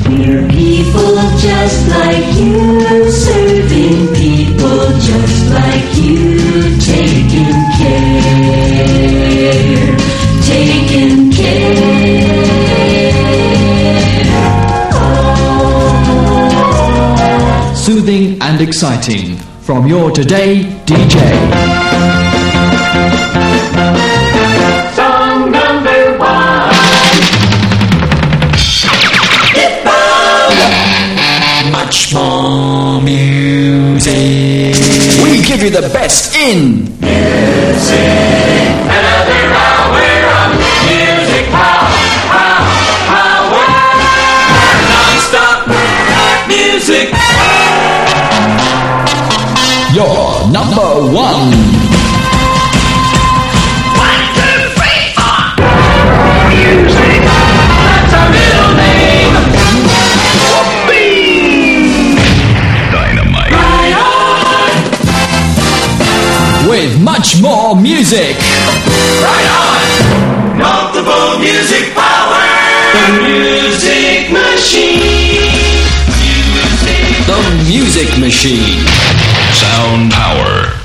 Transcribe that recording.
We're people just like you, serving people just like you, taking care. Oh. Soothing and exciting from your Today DJ. Song number 1. Much more music. We give you the best in Music. Another hour of music power. Non-stop music. your number 1. 1, 2, 3, 4. Music. That's our middle name. Whoopee. Dynamite. Right on. With much more music. Right on. Multiple music power. The music machine. The Music Machine. Sound power.